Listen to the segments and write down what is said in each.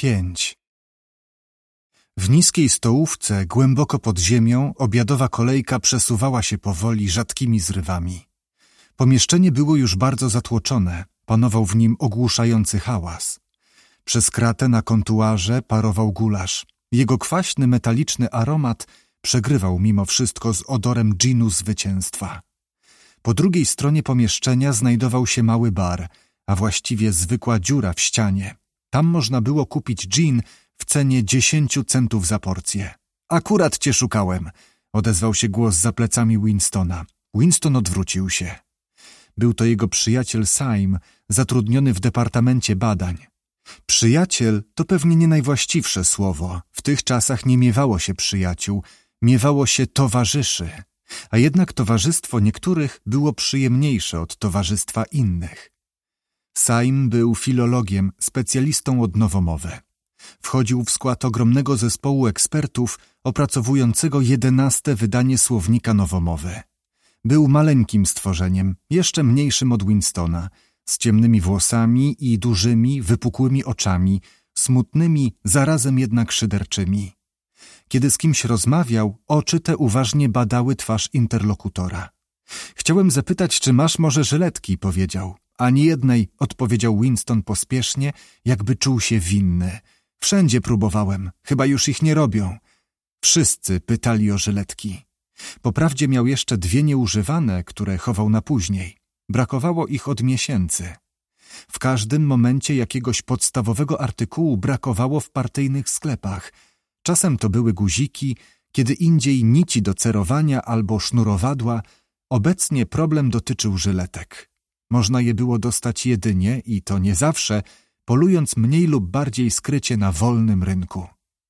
5. W niskiej stołówce, głęboko pod ziemią, obiadowa kolejka przesuwała się powoli rzadkimi zrywami. Pomieszczenie było już bardzo zatłoczone, panował w nim ogłuszający hałas. Przez kratę na kontuarze parował gulasz. Jego kwaśny, metaliczny aromat przegrywał mimo wszystko z odorem dżinu zwycięstwa. Po drugiej stronie pomieszczenia znajdował się mały bar, a właściwie zwykła dziura w ścianie. Tam można było kupić dżin w cenie 10 centów za porcję. Akurat cię szukałem, odezwał się głos za plecami Winstona. Winston odwrócił się. Był to jego przyjaciel Syme, zatrudniony w Departamencie Badań. Przyjaciel to pewnie nie najwłaściwsze słowo. W tych czasach nie miewało się przyjaciół, miewało się towarzyszy. A jednak towarzystwo niektórych było przyjemniejsze od towarzystwa innych. Syme był filologiem, specjalistą od nowomowę. Wchodził w skład ogromnego zespołu ekspertów opracowującego 11. wydanie słownika nowomowy. Był maleńkim stworzeniem, jeszcze mniejszym od Winstona, z ciemnymi włosami i dużymi, wypukłymi oczami, smutnymi, zarazem jednak szyderczymi. Kiedy z kimś rozmawiał, oczy te uważnie badały twarz interlokutora. Chciałem zapytać, czy masz może żyletki, powiedział. Ani jednej, odpowiedział Winston pospiesznie, jakby czuł się winny. Wszędzie próbowałem, chyba już ich nie robią. Wszyscy pytali o żyletki. Poprawdzie miał jeszcze 2 nieużywane, które chował na później. Brakowało ich od miesięcy. W każdym momencie jakiegoś podstawowego artykułu brakowało w partyjnych sklepach. Czasem to były guziki, kiedy indziej nici do cerowania albo sznurowadła. Obecnie problem dotyczył żyletek. Można je było dostać jedynie, i to nie zawsze, polując mniej lub bardziej skrycie na wolnym rynku.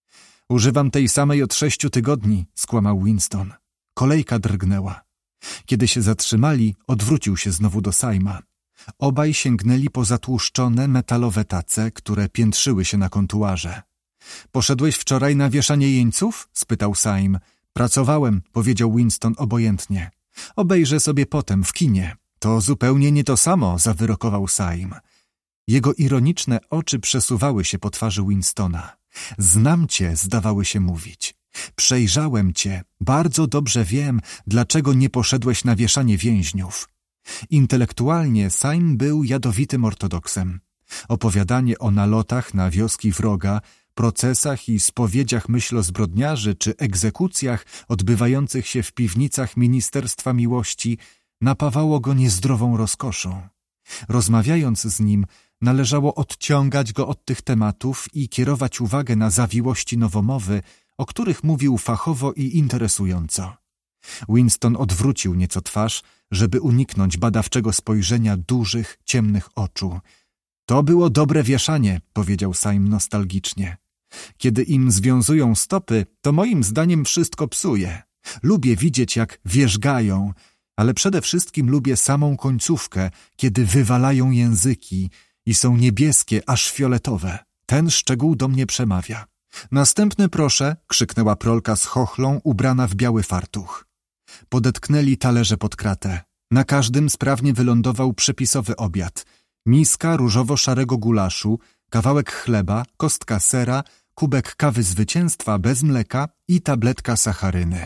Używam tej samej od 6 tygodni, skłamał Winston. Kolejka drgnęła. Kiedy się zatrzymali, odwrócił się znowu do Syma. Obaj sięgnęli po zatłuszczone metalowe tace, które piętrzyły się na kontuarze. Poszedłeś wczoraj na wieszanie jeńców? Spytał Syme. Pracowałem, powiedział Winston obojętnie. Obejrzę sobie potem w kinie. To zupełnie nie to samo, zawyrokował Syme. Jego ironiczne oczy przesuwały się po twarzy Winstona. Znam cię, zdawały się mówić. Przejrzałem cię, bardzo dobrze wiem, dlaczego nie poszedłeś na wieszanie więźniów. Intelektualnie Syme był jadowitym ortodoksem. Opowiadanie o nalotach na wioski wroga, procesach i spowiedziach myślozbrodniarzy czy egzekucjach odbywających się w piwnicach Ministerstwa Miłości napawało go niezdrową rozkoszą. Rozmawiając z nim, należało odciągać go od tych tematów i kierować uwagę na zawiłości nowomowy, o których mówił fachowo i interesująco. Winston odwrócił nieco twarz, żeby uniknąć badawczego spojrzenia dużych, ciemnych oczu. To było dobre wieszanie, powiedział Syme nostalgicznie. Kiedy im związują stopy, to moim zdaniem wszystko psuje. Lubię widzieć, jak wierzgają, ale przede wszystkim lubię samą końcówkę, kiedy wywalają języki i są niebieskie, aż fioletowe. Ten szczegół do mnie przemawia. Następny proszę, krzyknęła prolka z chochlą, ubrana w biały fartuch. Podetknęli talerze pod kratę. Na każdym sprawnie wylądował przepisowy obiad. Miska różowo-szarego gulaszu, kawałek chleba, kostka sera, kubek kawy zwycięstwa bez mleka i tabletka sacharyny.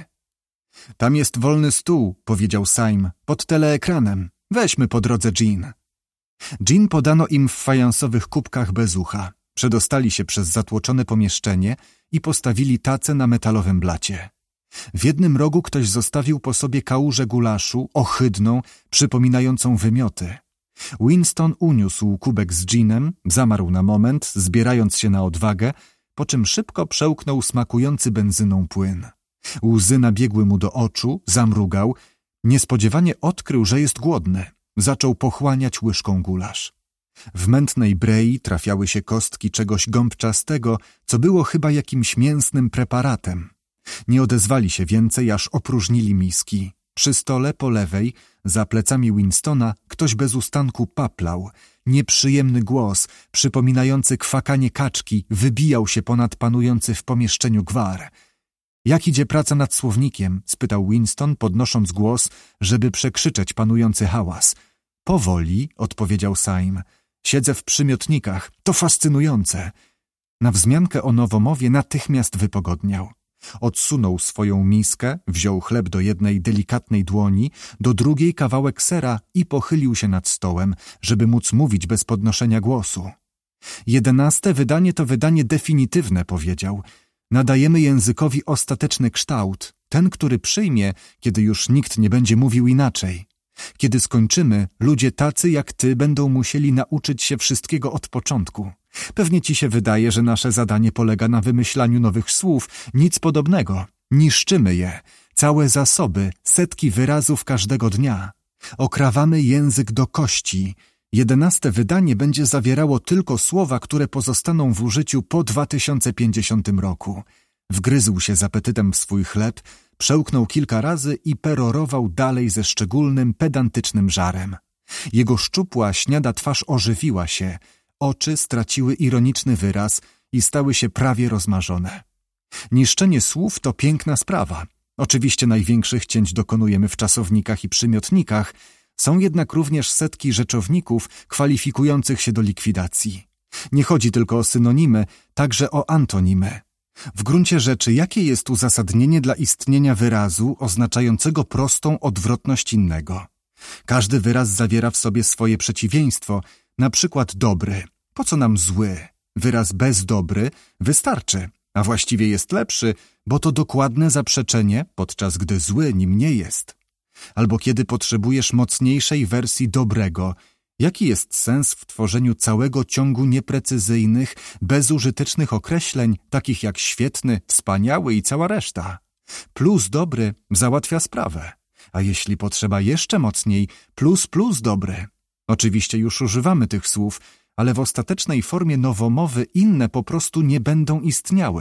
Tam jest wolny stół, powiedział Syme, pod teleekranem. Weźmy po drodze gin. Gin podano im w fajansowych kubkach bez ucha. Przedostali się przez zatłoczone pomieszczenie i postawili tacę na metalowym blacie. W jednym rogu ktoś zostawił po sobie kałużę gulaszu, ohydną, przypominającą wymioty. Winston uniósł kubek z ginem, zamarł na moment, zbierając się na odwagę, po czym szybko przełknął smakujący benzyną płyn. Łzy nabiegły mu do oczu, zamrugał. Niespodziewanie odkrył, że jest głodny. Zaczął pochłaniać łyżką gulasz. W mętnej brei trafiały się kostki czegoś gąbczastego, co było chyba jakimś mięsnym preparatem. Nie odezwali się więcej, aż opróżnili miski. Przy stole po lewej, za plecami Winstona, ktoś bez ustanku paplał. Nieprzyjemny głos, przypominający kwakanie kaczki, wybijał się ponad panujący w pomieszczeniu gwar. Jak idzie praca nad słownikiem? Spytał Winston, podnosząc głos, żeby przekrzyczeć panujący hałas. Powoli, odpowiedział Syme. Siedzę w przymiotnikach. To fascynujące. Na wzmiankę o nowomowie natychmiast wypogodniał. Odsunął swoją miskę, wziął chleb do jednej delikatnej dłoni, do drugiej kawałek sera i pochylił się nad stołem, żeby móc mówić bez podnoszenia głosu. 11. wydanie to wydanie definitywne, powiedział. Nadajemy językowi ostateczny kształt, ten, który przyjmie, kiedy już nikt nie będzie mówił inaczej. Kiedy skończymy, ludzie tacy jak ty będą musieli nauczyć się wszystkiego od początku. Pewnie ci się wydaje, że nasze zadanie polega na wymyślaniu nowych słów. Nic podobnego. Niszczymy je. Całe zasoby, setki wyrazów każdego dnia. Okrawamy język do kości. 11. wydanie będzie zawierało tylko słowa, które pozostaną w użyciu po 2050 roku. Wgryzł się z apetytem w swój chleb, przełknął kilka razy i perorował dalej ze szczególnym, pedantycznym żarem. Jego szczupła, śniada twarz ożywiła się, oczy straciły ironiczny wyraz i stały się prawie rozmarzone. Niszczenie słów to piękna sprawa. Oczywiście największych cięć dokonujemy w czasownikach i przymiotnikach, są jednak również setki rzeczowników kwalifikujących się do likwidacji. Nie chodzi tylko o synonimy, także o antonimy. W gruncie rzeczy, jakie jest uzasadnienie dla istnienia wyrazu oznaczającego prostą odwrotność innego? Każdy wyraz zawiera w sobie swoje przeciwieństwo, na przykład dobry. Po co nam zły? Wyraz bezdobry wystarczy, a właściwie jest lepszy, bo to dokładne zaprzeczenie, podczas gdy zły nim nie jest. Albo kiedy potrzebujesz mocniejszej wersji dobrego, jaki jest sens w tworzeniu całego ciągu nieprecyzyjnych, bezużytecznych określeń, takich jak świetny, wspaniały i cała reszta? Plus dobry załatwia sprawę, a jeśli potrzeba jeszcze mocniej, plus dobry. Oczywiście już używamy tych słów, ale w ostatecznej formie nowomowy inne po prostu nie będą istniały.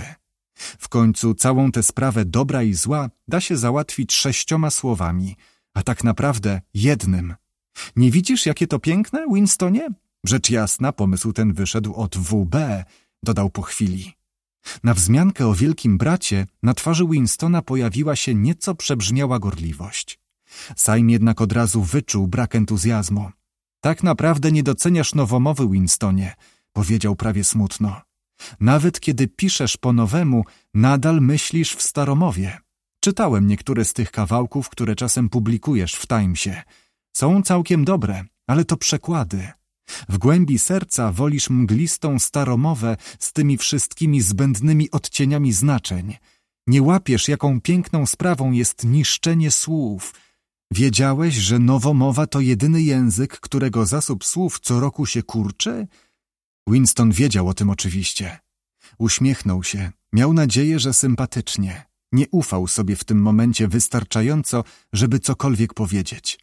W końcu całą tę sprawę dobra i zła da się załatwić 6 słowami, a tak naprawdę jednym. Nie widzisz, jakie to piękne, Winstonie? Rzecz jasna, pomysł ten wyszedł od WB, dodał po chwili. Na wzmiankę o wielkim bracie na twarzy Winstona pojawiła się nieco przebrzmiała gorliwość. Syme jednak od razu wyczuł brak entuzjazmu. Tak naprawdę nie doceniasz nowomowy, Winstonie, powiedział prawie smutno. Nawet kiedy piszesz po nowemu, nadal myślisz w staromowie. Czytałem niektóre z tych kawałków, które czasem publikujesz w Timesie. Są całkiem dobre, ale to przekłady. W głębi serca wolisz mglistą staromowę z tymi wszystkimi zbędnymi odcieniami znaczeń. Nie łapiesz, jaką piękną sprawą jest niszczenie słów. Wiedziałeś, że nowomowa to jedyny język, którego zasób słów co roku się kurczy? Winston wiedział o tym oczywiście. Uśmiechnął się. Miał nadzieję, że sympatycznie. Nie ufał sobie w tym momencie wystarczająco, żeby cokolwiek powiedzieć.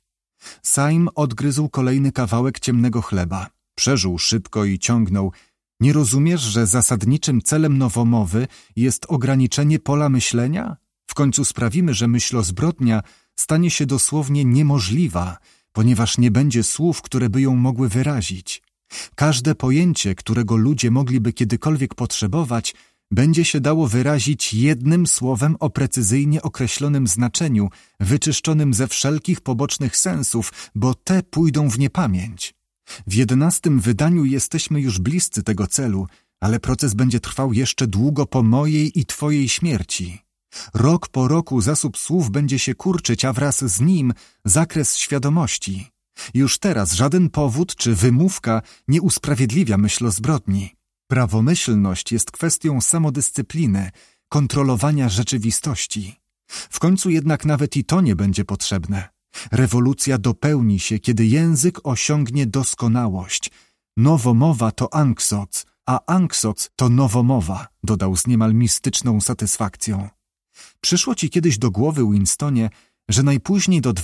Syme odgryzł kolejny kawałek ciemnego chleba. Przeżuł szybko i ciągnął. Nie rozumiesz, że zasadniczym celem nowomowy jest ograniczenie pola myślenia? W końcu sprawimy, że myślozbrodnia stanie się dosłownie niemożliwa, ponieważ nie będzie słów, które by ją mogły wyrazić. Każde pojęcie, którego ludzie mogliby kiedykolwiek potrzebować, będzie się dało wyrazić jednym słowem o precyzyjnie określonym znaczeniu, wyczyszczonym ze wszelkich pobocznych sensów, bo te pójdą w niepamięć. W 11. wydaniu jesteśmy już bliscy tego celu, ale proces będzie trwał jeszcze długo po mojej i twojej śmierci. Rok po roku zasób słów będzie się kurczyć, a wraz z nim zakres świadomości. Już teraz żaden powód czy wymówka nie usprawiedliwia myślozbrodni. Prawomyślność jest kwestią samodyscypliny, kontrolowania rzeczywistości. W końcu jednak nawet i to nie będzie potrzebne. Rewolucja dopełni się, kiedy język osiągnie doskonałość. Nowomowa to anksoc, a anksoc to nowomowa, dodał z niemal mistyczną satysfakcją. Przyszło ci kiedyś do głowy, Winstonie, że najpóźniej do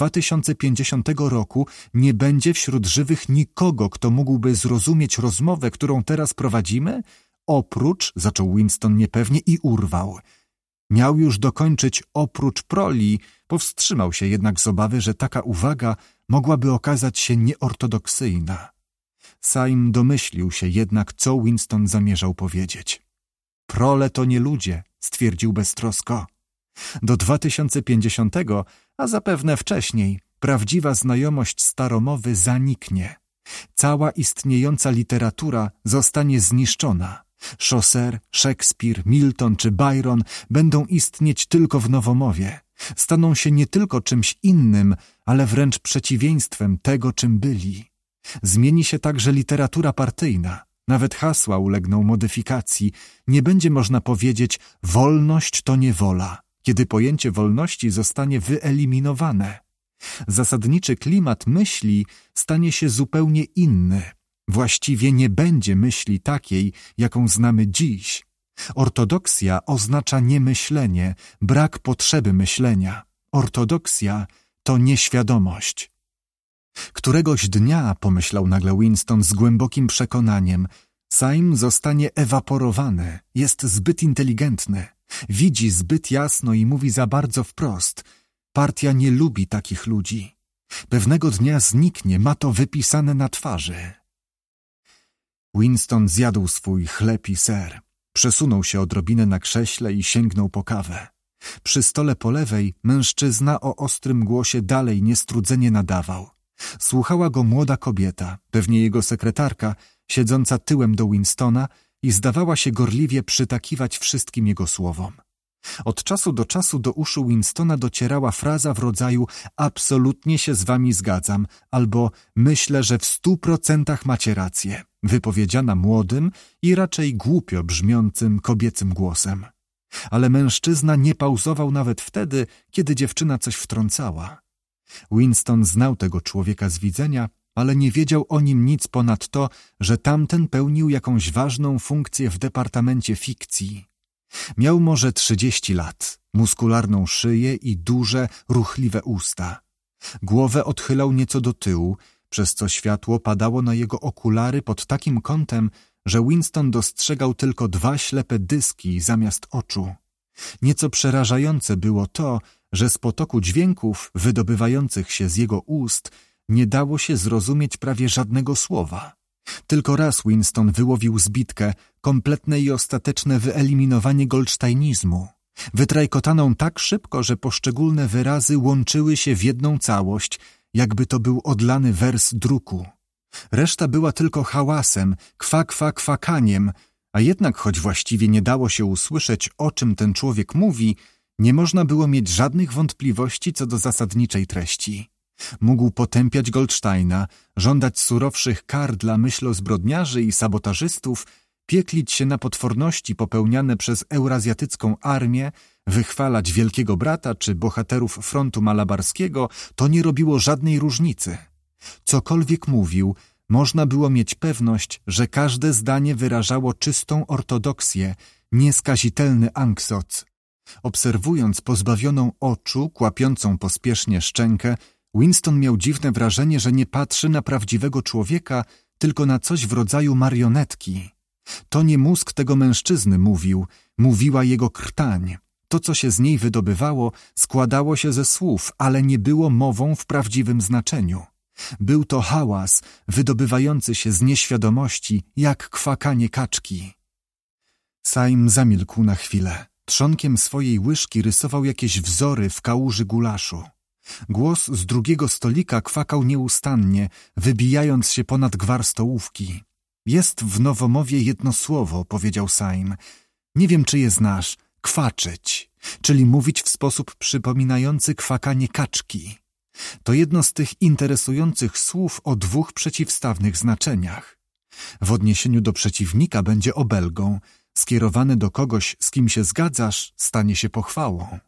2050 roku nie będzie wśród żywych nikogo, kto mógłby zrozumieć rozmowę, którą teraz prowadzimy? Oprócz, zaczął Winston niepewnie i urwał. Miał już dokończyć oprócz proli, powstrzymał się jednak z obawy, że taka uwaga mogłaby okazać się nieortodoksyjna. Syme domyślił się jednak, co Winston zamierzał powiedzieć. Prole to nie ludzie, stwierdził beztrosko. Do 2050, a zapewne wcześniej, prawdziwa znajomość staromowy zaniknie. Cała istniejąca literatura zostanie zniszczona. Chaucer, Szekspir, Milton czy Byron będą istnieć tylko w Nowomowie. Staną się nie tylko czymś innym, ale wręcz przeciwieństwem tego, czym byli. Zmieni się także literatura partyjna. Nawet hasła ulegną modyfikacji. Nie będzie można powiedzieć wolność to niewola, kiedy pojęcie wolności zostanie wyeliminowane. Zasadniczy klimat myśli stanie się zupełnie inny. Właściwie nie będzie myśli takiej, jaką znamy dziś. Ortodoksja oznacza niemyślenie, brak potrzeby myślenia. Ortodoksja to nieświadomość. Któregoś dnia, pomyślał nagle Winston z głębokim przekonaniem, Syme zostanie ewaporowany, jest zbyt inteligentny, widzi zbyt jasno i mówi za bardzo wprost. Partia nie lubi takich ludzi. Pewnego dnia zniknie, ma to wypisane na twarzy. Winston zjadł swój chleb i ser. Przesunął się odrobinę na krześle i sięgnął po kawę. Przy stole po lewej mężczyzna o ostrym głosie dalej niestrudzenie nadawał. Słuchała go młoda kobieta, pewnie jego sekretarka, siedząca tyłem do Winstona i zdawała się gorliwie przytakiwać wszystkim jego słowom. Od czasu do czasu do uszu Winstona docierała fraza w rodzaju absolutnie się z wami zgadzam albo myślę, że w 100% macie rację, wypowiedziana młodym i raczej głupio brzmiącym kobiecym głosem. Ale mężczyzna nie pauzował nawet wtedy, kiedy dziewczyna coś wtrącała. Winston znał tego człowieka z widzenia, ale nie wiedział o nim nic ponad to, że tamten pełnił jakąś ważną funkcję w departamencie fikcji. Miał może 30 lat, muskularną szyję i duże, ruchliwe usta. Głowę odchylał nieco do tyłu, przez co światło padało na jego okulary pod takim kątem, że Winston dostrzegał tylko 2 ślepe dyski zamiast oczu. Nieco przerażające było to, że z potoku dźwięków wydobywających się z jego ust nie dało się zrozumieć prawie żadnego słowa. Tylko raz Winston wyłowił zbitkę, kompletne i ostateczne wyeliminowanie goldsteinizmu, wytrajkotaną tak szybko, że poszczególne wyrazy łączyły się w jedną całość, jakby to był odlany wers druku. Reszta była tylko hałasem, kwakaniem, a jednak choć właściwie nie dało się usłyszeć, o czym ten człowiek mówi, nie można było mieć żadnych wątpliwości co do zasadniczej treści. Mógł potępiać Goldsteina, żądać surowszych kar dla myślozbrodniarzy i sabotażystów, pieklić się na potworności popełniane przez eurazjatycką armię, wychwalać Wielkiego Brata czy bohaterów frontu malabarskiego, to nie robiło żadnej różnicy. Cokolwiek mówił, można było mieć pewność, że każde zdanie wyrażało czystą ortodoksję, nieskazitelny anksoc. Obserwując pozbawioną oczu, kłapiącą pospiesznie szczękę, Winston miał dziwne wrażenie, że nie patrzy na prawdziwego człowieka, tylko na coś w rodzaju marionetki. To nie mózg tego mężczyzny mówił, mówiła jego krtań. To, co się z niej wydobywało, składało się ze słów, ale nie było mową w prawdziwym znaczeniu. Był to hałas, wydobywający się z nieświadomości, jak kwakanie kaczki. Syme zamilkł na chwilę. Trzonkiem swojej łyżki rysował jakieś wzory w kałuży gulaszu. Głos z drugiego stolika kwakał nieustannie, wybijając się ponad gwar stołówki. Jest w Nowomowie jedno słowo, powiedział Syme. Nie wiem, czy je znasz. Kwaczyć, czyli mówić w sposób przypominający kwakanie kaczki. To jedno z tych interesujących słów o 2 przeciwstawnych znaczeniach. W odniesieniu do przeciwnika będzie obelgą, skierowane do kogoś, z kim się zgadzasz, stanie się pochwałą.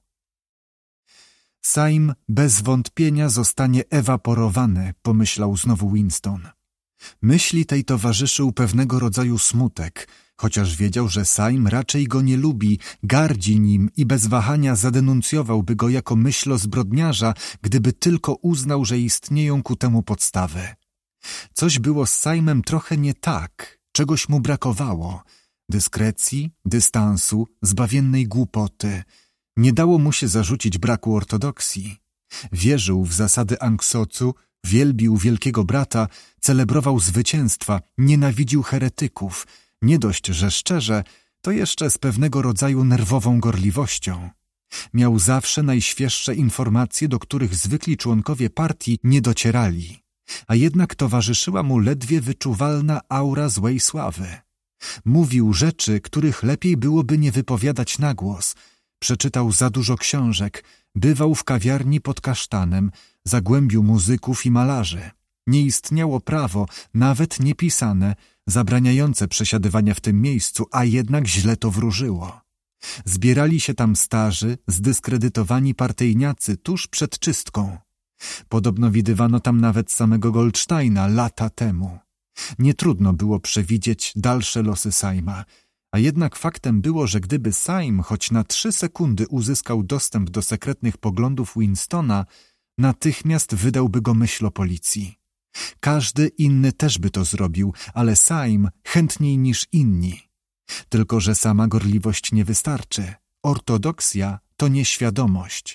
Syme bez wątpienia zostanie ewaporowany, pomyślał znowu Winston. Myśli tej towarzyszył pewnego rodzaju smutek, chociaż wiedział, że Syme raczej go nie lubi, gardzi nim i bez wahania zadenuncjowałby go jako myślozbrodniarza, gdyby tylko uznał, że istnieją ku temu podstawy. Coś było z Symem trochę nie tak, czegoś mu brakowało. Dyskrecji, dystansu, zbawiennej głupoty. Nie dało mu się zarzucić braku ortodoksji. Wierzył w zasady anksocu, wielbił Wielkiego Brata, celebrował zwycięstwa, nienawidził heretyków. Nie dość, że szczerze, to jeszcze z pewnego rodzaju nerwową gorliwością. Miał zawsze najświeższe informacje, do których zwykli członkowie partii nie docierali, a jednak towarzyszyła mu ledwie wyczuwalna aura złej sławy. Mówił rzeczy, których lepiej byłoby nie wypowiadać na głos. Przeczytał za dużo książek, bywał w kawiarni pod kasztanem, zagłębił muzyków i malarzy. Nie istniało prawo, nawet niepisane, zabraniające przesiadywania w tym miejscu, a jednak źle to wróżyło. Zbierali się tam starzy, zdyskredytowani partyjniacy tuż przed czystką. Podobno widywano tam nawet samego Goldsteina lata temu. Nietrudno było przewidzieć dalsze losy Syma, a jednak faktem było, że gdyby Sym choć na 3 sekundy uzyskał dostęp do sekretnych poglądów Winstona, natychmiast wydałby go myśl o policji. Każdy inny też by to zrobił, ale Sym chętniej niż inni. Tylko że sama gorliwość nie wystarczy. Ortodoksja to nieświadomość.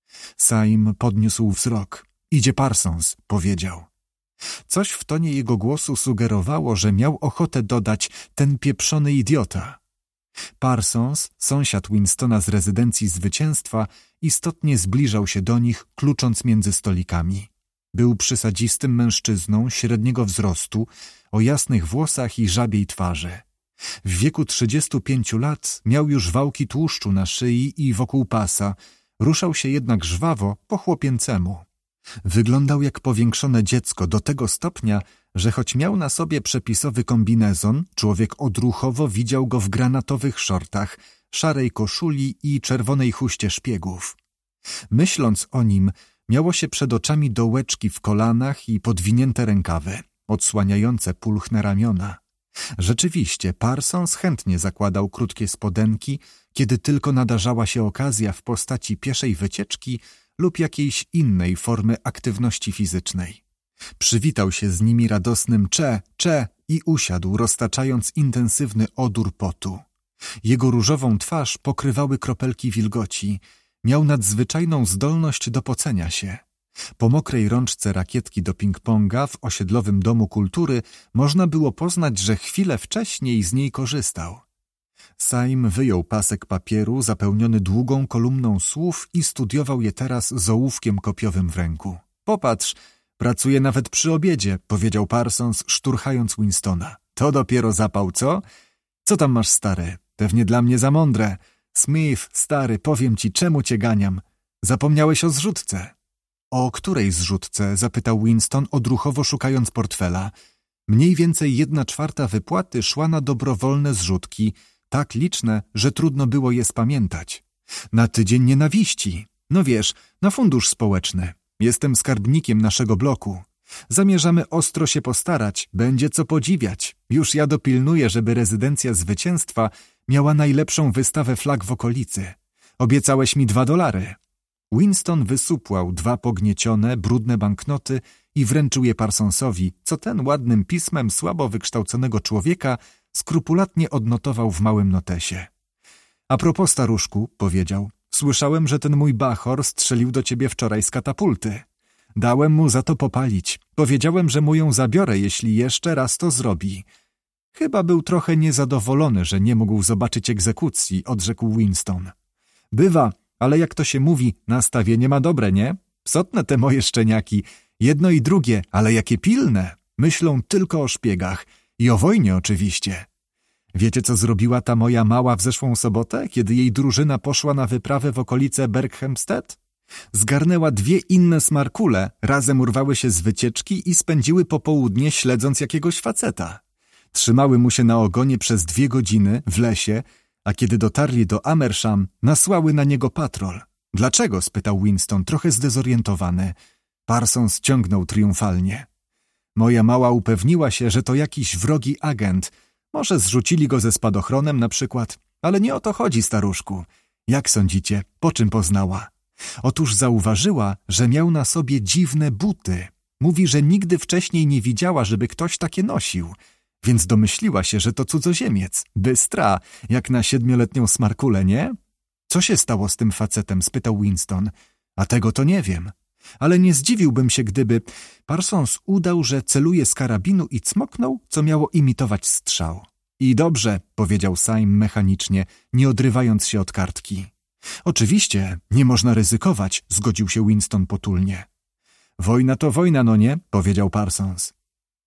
Sym podniósł wzrok. Idzie Parsons, powiedział. Coś w tonie jego głosu sugerowało, że miał ochotę dodać ten pieprzony idiota. Parsons, sąsiad Winstona z rezydencji Zwycięstwa, istotnie zbliżał się do nich, klucząc między stolikami. Był przysadzistym mężczyzną średniego wzrostu, o jasnych włosach i żabiej twarzy. W wieku 35 lat miał już wałki tłuszczu na szyi i wokół pasa, ruszał się jednak żwawo, po chłopięcemu. Wyglądał jak powiększone dziecko do tego stopnia, że choć miał na sobie przepisowy kombinezon, człowiek odruchowo widział go w granatowych szortach, szarej koszuli i czerwonej chuście szpiegów. Myśląc o nim, miało się przed oczami dołeczki w kolanach i podwinięte rękawy, odsłaniające pulchne ramiona. Rzeczywiście, Parsons chętnie zakładał krótkie spodenki, kiedy tylko nadarzała się okazja w postaci pieszej wycieczki lub jakiejś innej formy aktywności fizycznej. Przywitał się z nimi radosnym cze i usiadł, roztaczając intensywny odór potu. Jego różową twarz pokrywały kropelki wilgoci. Miał nadzwyczajną zdolność do pocenia się. Po mokrej rączce rakietki do ping-ponga w osiedlowym domu kultury można było poznać, że chwilę wcześniej z niej korzystał. Sym wyjął pasek papieru zapełniony długą kolumną słów i studiował je teraz z ołówkiem kopiowym w ręku. Popatrz, pracuje nawet przy obiedzie, powiedział Parsons, szturchając Winstona. To dopiero zapał, co? Co tam masz, stary? Pewnie dla mnie za mądre. Smith, stary, powiem ci, czemu cię ganiam. Zapomniałeś o zrzutce. O której zrzutce? Zapytał Winston, odruchowo szukając portfela. Mniej więcej 1/4 wypłaty szła na dobrowolne zrzutki, tak liczne, że trudno było je spamiętać. Na tydzień nienawiści. No wiesz, na fundusz społeczny. Jestem skarbnikiem naszego bloku. Zamierzamy ostro się postarać, będzie co podziwiać. Już ja dopilnuję, żeby rezydencja Zwycięstwa miała najlepszą wystawę flag w okolicy. Obiecałeś mi $2. Winston wysupłał 2 pogniecione, brudne banknoty i wręczył je Parsonsowi, co ten ładnym pismem słabo wykształconego człowieka skrupulatnie odnotował w małym notesie. A propos, staruszku, powiedział, słyszałem, że ten mój bachor strzelił do ciebie wczoraj z katapulty. Dałem mu za to popalić. Powiedziałem, że mu ją zabiorę, jeśli jeszcze raz to zrobi. Chyba był trochę niezadowolony, że nie mógł zobaczyć egzekucji, odrzekł Winston. Bywa, ale jak to się mówi, nastawienie ma dobre, nie? Psotne te moje szczeniaki. Jedno i drugie, ale jakie pilne. Myślą tylko o szpiegach. I o wojnie oczywiście. Wiecie, co zrobiła ta moja mała w zeszłą sobotę, kiedy jej drużyna poszła na wyprawę w okolice Berkhamsted? Zgarnęła 2 inne smarkule, razem urwały się z wycieczki i spędziły popołudnie śledząc jakiegoś faceta. Trzymały mu się na ogonie przez 2 godziny w lesie, a kiedy dotarli do Amersham, nasłały na niego patrol. Dlaczego? Spytał Winston, trochę zdezorientowany. Parsons ciągnął triumfalnie. Moja mała upewniła się, że to jakiś wrogi agent. Może zrzucili go ze spadochronem na przykład. Ale nie o to chodzi, staruszku. Jak sądzicie, po czym poznała? Otóż zauważyła, że miał na sobie dziwne buty. Mówi, że nigdy wcześniej nie widziała, żeby ktoś takie nosił. Więc domyśliła się, że to cudzoziemiec. Bystra, jak na 7-letnią smarkulę, nie? Co się stało z tym facetem? Spytał Winston. A tego to nie wiem. Ale nie zdziwiłbym się, gdyby... Parsons udał, że celuje z karabinu i cmoknął, co miało imitować strzał. I dobrze, powiedział Sym mechanicznie, nie odrywając się od kartki. Oczywiście, nie można ryzykować, zgodził się Winston potulnie. Wojna to wojna, no nie? Powiedział Parsons.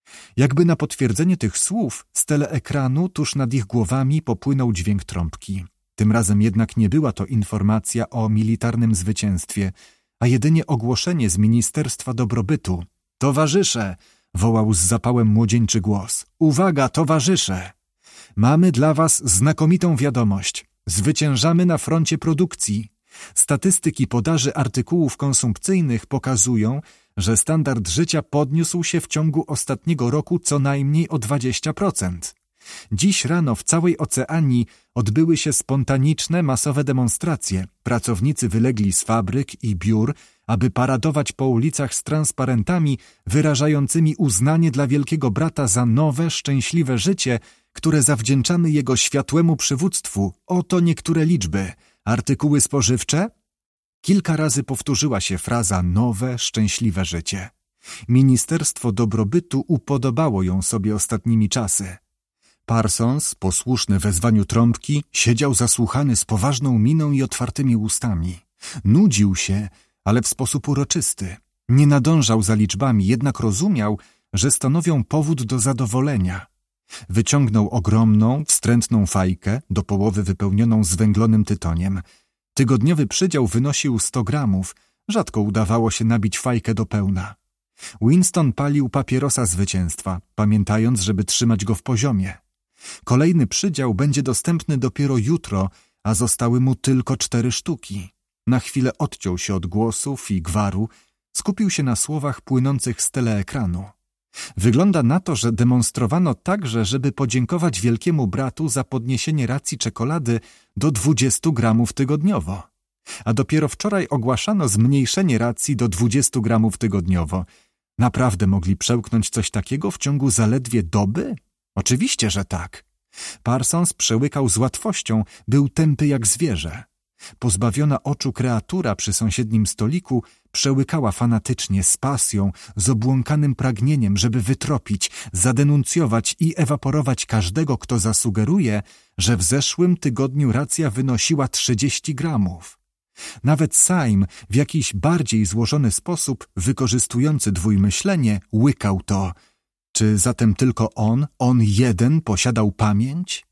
Jakby na potwierdzenie tych słów, z teleekranu tuż nad ich głowami popłynął dźwięk trąbki. Tym razem jednak nie była to informacja o militarnym zwycięstwie, a jedynie ogłoszenie z Ministerstwa Dobrobytu. Towarzysze! Wołał z zapałem młodzieńczy głos. Uwaga, towarzysze! Mamy dla was znakomitą wiadomość. Zwyciężamy na froncie produkcji. Statystyki podaży artykułów konsumpcyjnych pokazują, że standard życia podniósł się w ciągu ostatniego roku co najmniej o 20%. Dziś rano w całej Oceanii odbyły się spontaniczne, masowe demonstracje. Pracownicy wylegli z fabryk i biur, aby paradować po ulicach z transparentami wyrażającymi uznanie dla Wielkiego Brata za nowe, szczęśliwe życie, które zawdzięczamy jego światłemu przywództwu. Oto niektóre liczby. Artykuły spożywcze? Kilka razy powtórzyła się fraza nowe, szczęśliwe życie. Ministerstwo Dobrobytu upodobało ją sobie ostatnimi czasy. Parsons, posłuszny wezwaniu trąbki, siedział zasłuchany z poważną miną i otwartymi ustami. Nudził się, ale w sposób uroczysty. Nie nadążał za liczbami, jednak rozumiał, że stanowią powód do zadowolenia. Wyciągnął ogromną, wstrętną fajkę, do połowy wypełnioną zwęglonym tytoniem. Tygodniowy przydział wynosił 100 gramów, rzadko udawało się nabić fajkę do pełna. Winston palił papierosa zwycięstwa, pamiętając, żeby trzymać go w poziomie. Kolejny przydział będzie dostępny dopiero jutro, a zostały mu tylko 4 sztuki. Na chwilę odciął się od głosów i gwaru, skupił się na słowach płynących z teleekranu. Wygląda na to, że demonstrowano także, żeby podziękować Wielkiemu Bratu za podniesienie racji czekolady do 20 gramów tygodniowo. A dopiero wczoraj ogłaszano zmniejszenie racji do 20 gramów tygodniowo. Naprawdę mogli przełknąć coś takiego w ciągu zaledwie doby? Oczywiście, że tak. Parsons przełykał z łatwością, był tępy jak zwierzę. Pozbawiona oczu kreatura przy sąsiednim stoliku przełykała fanatycznie, z pasją, z obłąkanym pragnieniem, żeby wytropić, zadenuncjować i ewaporować każdego, kto zasugeruje, że w zeszłym tygodniu racja wynosiła 30 gramów. Nawet Syme w jakiś bardziej złożony sposób, wykorzystujący dwójmyślenie, łykał to. Czy zatem tylko on jeden posiadał pamięć?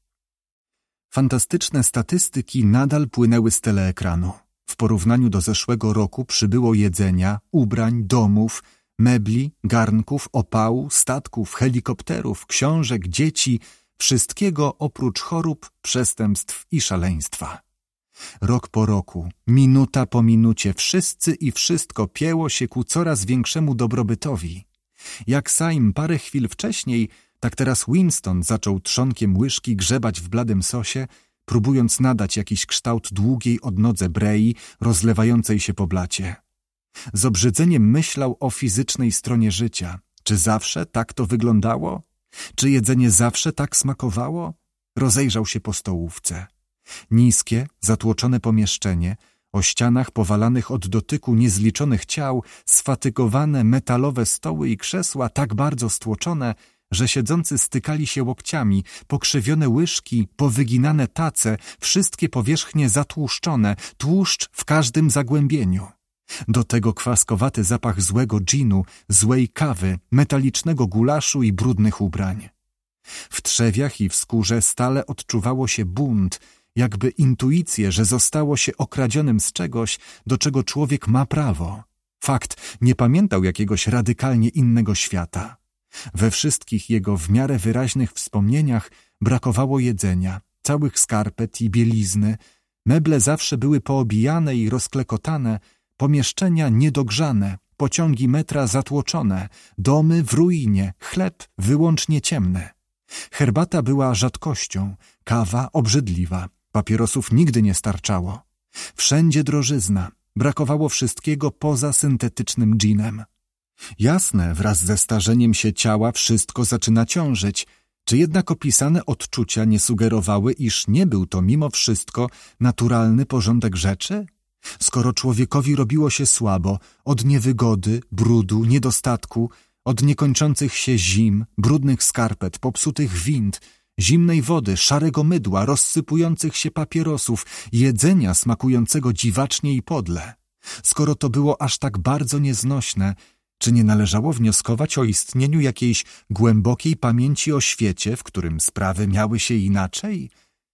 Fantastyczne statystyki nadal płynęły z teleekranu. W porównaniu do zeszłego roku przybyło jedzenia, ubrań, domów, mebli, garnków, opału, statków, helikopterów, książek, dzieci, wszystkiego oprócz chorób, przestępstw i szaleństwa. Rok po roku, minuta po minucie, wszyscy i wszystko pieło się ku coraz większemu dobrobytowi. Jak Syme parę chwil wcześniej, tak teraz Winston zaczął trzonkiem łyżki grzebać w bladym sosie, próbując nadać jakiś kształt długiej odnodze brei rozlewającej się po blacie. Z obrzydzeniem myślał o fizycznej stronie życia. Czy zawsze tak to wyglądało? Czy jedzenie zawsze tak smakowało? Rozejrzał się po stołówce. Niskie, zatłoczone pomieszczenie, o ścianach powalanych od dotyku niezliczonych ciał, sfatygowane metalowe stoły i krzesła tak bardzo stłoczone, że siedzący stykali się łokciami, pokrzywione łyżki, powyginane tace, wszystkie powierzchnie zatłuszczone, tłuszcz w każdym zagłębieniu. Do tego kwaskowaty zapach złego dżinu, złej kawy, metalicznego gulaszu i brudnych ubrań. W trzewiach i w skórze stale odczuwało się bunt, jakby intuicję, że zostało się okradzionym z czegoś, do czego człowiek ma prawo. Fakt, nie pamiętał jakiegoś radykalnie innego świata. We wszystkich jego w miarę wyraźnych wspomnieniach brakowało jedzenia, całych skarpet i bielizny, meble zawsze były poobijane i rozklekotane, pomieszczenia niedogrzane, pociągi metra zatłoczone, domy w ruinie, chleb wyłącznie ciemny. Herbata była rzadkością, kawa obrzydliwa, papierosów nigdy nie starczało. Wszędzie drożyzna, brakowało wszystkiego poza syntetycznym dżinem. Jasne, wraz ze starzeniem się ciała wszystko zaczyna ciążyć, czy jednak opisane odczucia nie sugerowały, iż nie był to mimo wszystko naturalny porządek rzeczy? Skoro człowiekowi robiło się słabo, od niewygody, brudu, niedostatku, od niekończących się zim, brudnych skarpet, popsutych wind, zimnej wody, szarego mydła, rozsypujących się papierosów, jedzenia smakującego dziwacznie i podle. Skoro to było aż tak bardzo nieznośne, Czy nie należało wnioskować o istnieniu jakiejś głębokiej pamięci o świecie, w którym sprawy miały się inaczej?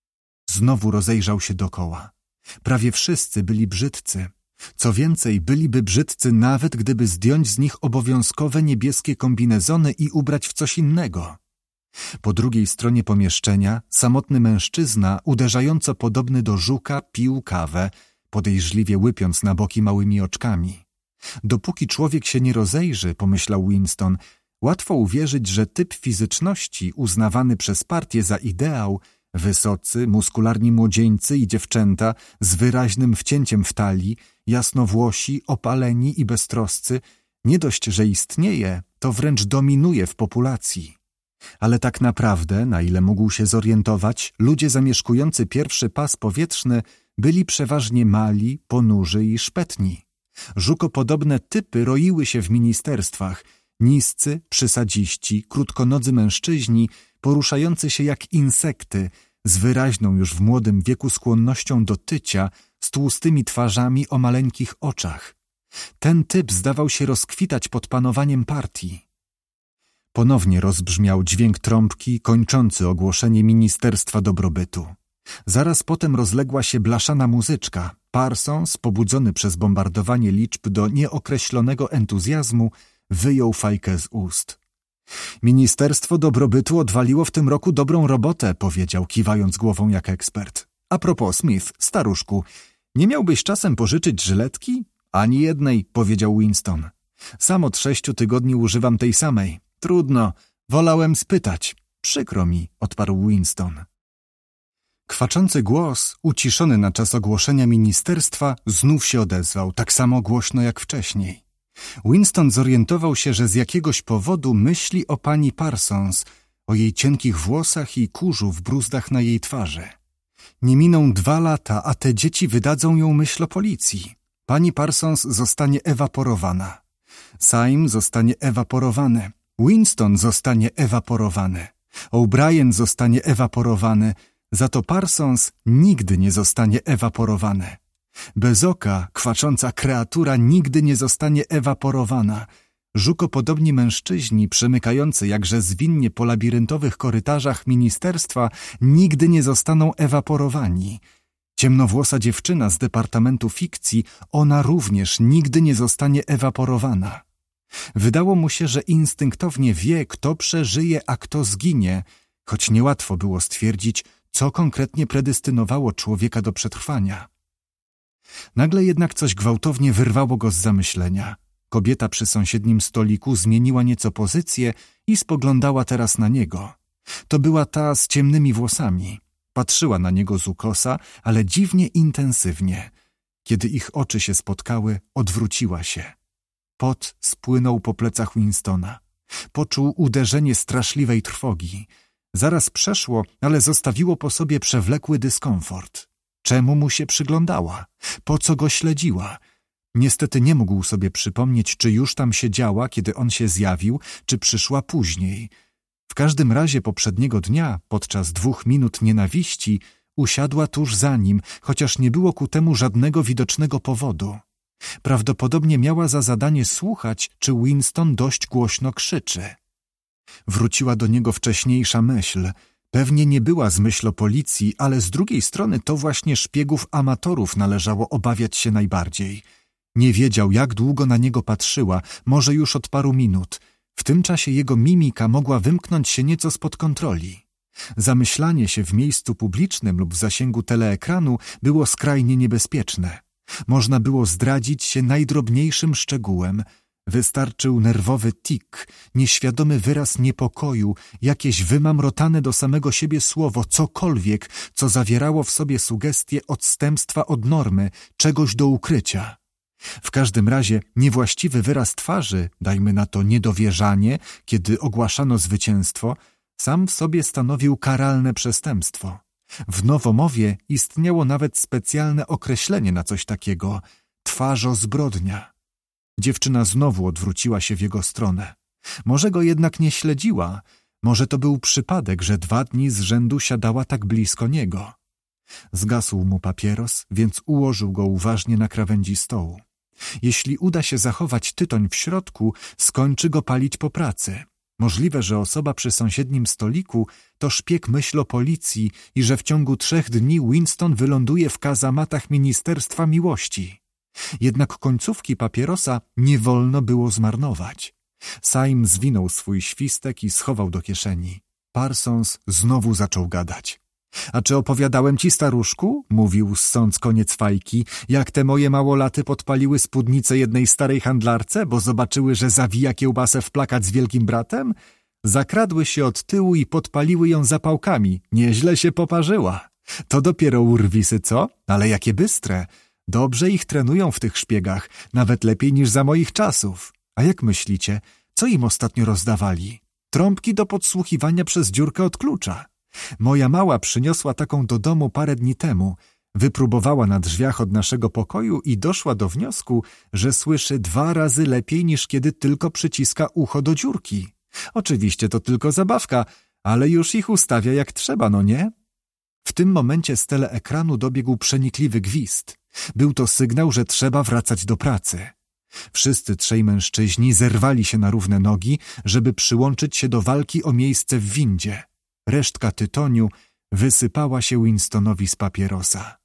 Znowu rozejrzał się dokoła. Prawie wszyscy byli brzydcy. Co więcej, byliby brzydcy nawet, gdyby zdjąć z nich obowiązkowe niebieskie kombinezony i ubrać w coś innego. Po drugiej stronie pomieszczenia samotny mężczyzna, uderzająco podobny do żuka, pił kawę, podejrzliwie łypiąc na boki małymi oczkami. Dopóki człowiek się nie rozejrzy, pomyślał Winston, łatwo uwierzyć, że typ fizyczności uznawany przez partię za ideał, wysocy, muskularni młodzieńcy i dziewczęta z wyraźnym wcięciem w talii, jasnowłosi, opaleni i beztroscy, nie dość, że istnieje, to wręcz dominuje w populacji. Ale tak naprawdę, na ile mógł się zorientować, ludzie zamieszkujący pierwszy pas powietrzny byli przeważnie mali, ponurzy i szpetni. Żukopodobne typy roiły się w ministerstwach, niscy, przysadziści, krótkonodzy mężczyźni, poruszający się jak insekty, z wyraźną już w młodym wieku skłonnością do tycia, z tłustymi twarzami o maleńkich oczach. Ten typ zdawał się rozkwitać pod panowaniem partii. Ponownie rozbrzmiał dźwięk trąbki kończący ogłoszenie Ministerstwa Dobrobytu. Zaraz potem rozległa się blaszana muzyczka. Parsons, pobudzony przez bombardowanie liczb do nieokreślonego entuzjazmu, wyjął fajkę z ust. Ministerstwo Dobrobytu odwaliło w tym roku dobrą robotę, powiedział, kiwając głową jak ekspert. A propos, Smith, staruszku, nie miałbyś czasem pożyczyć żyletki? Ani jednej, powiedział Winston. Sam od 6 tygodni używam tej samej. Trudno, wolałem spytać. Przykro mi, odparł Winston. Kwaczący głos, uciszony na czas ogłoszenia ministerstwa, znów się odezwał, tak samo głośno jak wcześniej. Winston zorientował się, że z jakiegoś powodu myśli o pani Parsons, o jej cienkich włosach i kurzu w bruzdach na jej twarzy. Nie miną 2 lata, a te dzieci wydadzą ją myśl o policji. Pani Parsons zostanie ewaporowana. Syme zostanie ewaporowany. Winston zostanie ewaporowany. O'Brien zostanie ewaporowany. Za to Parsons nigdy nie zostanie ewaporowany. Bez oka, kwacząca kreatura nigdy nie zostanie ewaporowana. Żukopodobni mężczyźni, przemykający jakże zwinnie po labiryntowych korytarzach ministerstwa, nigdy nie zostaną ewaporowani. Ciemnowłosa dziewczyna z Departamentu Fikcji, ona również nigdy nie zostanie ewaporowana. Wydało mu się, że instynktownie wie, kto przeżyje, a kto zginie, choć niełatwo było stwierdzić, co konkretnie predestynowało człowieka do przetrwania. Nagle jednak coś gwałtownie wyrwało go z zamyślenia. Kobieta przy sąsiednim stoliku zmieniła nieco pozycję i spoglądała teraz na niego. To była ta z ciemnymi włosami. Patrzyła na niego z ukosa, ale dziwnie intensywnie. Kiedy ich oczy się spotkały, odwróciła się. Pot spłynął po plecach Winstona. Poczuł uderzenie straszliwej trwogi. Zaraz przeszło, ale zostawiło po sobie przewlekły dyskomfort. Czemu mu się przyglądała? Po co go śledziła? Niestety nie mógł sobie przypomnieć, czy już tam siedziała, kiedy on się zjawił, czy przyszła później. W każdym razie poprzedniego dnia, podczas 2 minut nienawiści, usiadła tuż za nim, chociaż nie było ku temu żadnego widocznego powodu. Prawdopodobnie miała za zadanie słuchać, czy Winston dość głośno krzyczy. Wróciła do niego wcześniejsza myśl. Pewnie nie była z myśl o policji, ale z drugiej strony to właśnie szpiegów amatorów należało obawiać się najbardziej. Nie wiedział, jak długo na niego patrzyła, może już od paru minut. W tym czasie jego mimika mogła wymknąć się nieco spod kontroli. Zamyślanie się w miejscu publicznym lub w zasięgu teleekranu było skrajnie niebezpieczne. Można było zdradzić się najdrobniejszym szczegółem. Wystarczył nerwowy tik, nieświadomy wyraz niepokoju, jakieś wymamrotane do samego siebie słowo, cokolwiek, co zawierało w sobie sugestię odstępstwa od normy, czegoś do ukrycia. W każdym razie niewłaściwy wyraz twarzy, dajmy na to niedowierzanie, kiedy ogłaszano zwycięstwo, sam w sobie stanowił karalne przestępstwo. W nowomowie istniało nawet specjalne określenie na coś takiego – twarzozbrodnia. Dziewczyna znowu odwróciła się w jego stronę. Może go jednak nie śledziła, może to był przypadek, że 2 dni z rzędu siadała tak blisko niego. Zgasł mu papieros, więc ułożył go uważnie na krawędzi stołu. Jeśli uda się zachować tytoń w środku, skończy go palić po pracy. Możliwe, że osoba przy sąsiednim stoliku to szpieg myślopolicji i że w ciągu 3 dni Winston wyląduje w kazamatach Ministerstwa Miłości. Jednak końcówki papierosa nie wolno było zmarnować. Syme zwinął swój świstek i schował do kieszeni. Parsons znowu zaczął gadać. A czy opowiadałem ci, staruszku? Mówił, ssąc koniec fajki, jak te moje małolaty podpaliły spódnicę jednej starej handlarce, bo zobaczyły, że zawija kiełbasę w plakat z Wielkim Bratem? Zakradły się od tyłu i podpaliły ją zapałkami. Nieźle się poparzyła. To dopiero urwisy, co? Ale jakie bystre. Dobrze ich trenują w tych szpiegach, nawet lepiej niż za moich czasów. A jak myślicie, co im ostatnio rozdawali? Trąbki do podsłuchiwania przez dziurkę od klucza. Moja mała przyniosła taką do domu parę dni temu. Wypróbowała na drzwiach od naszego pokoju i doszła do wniosku, że słyszy 2 razy lepiej niż kiedy tylko przyciska ucho do dziurki. Oczywiście to tylko zabawka, ale już ich ustawia jak trzeba, no nie? W tym momencie z teleekranu dobiegł przenikliwy gwizd. Był to sygnał, że trzeba wracać do pracy. Wszyscy 3 mężczyźni zerwali się na równe nogi, żeby przyłączyć się do walki o miejsce w windzie. Resztka tytoniu wysypała się Winstonowi z papierosa.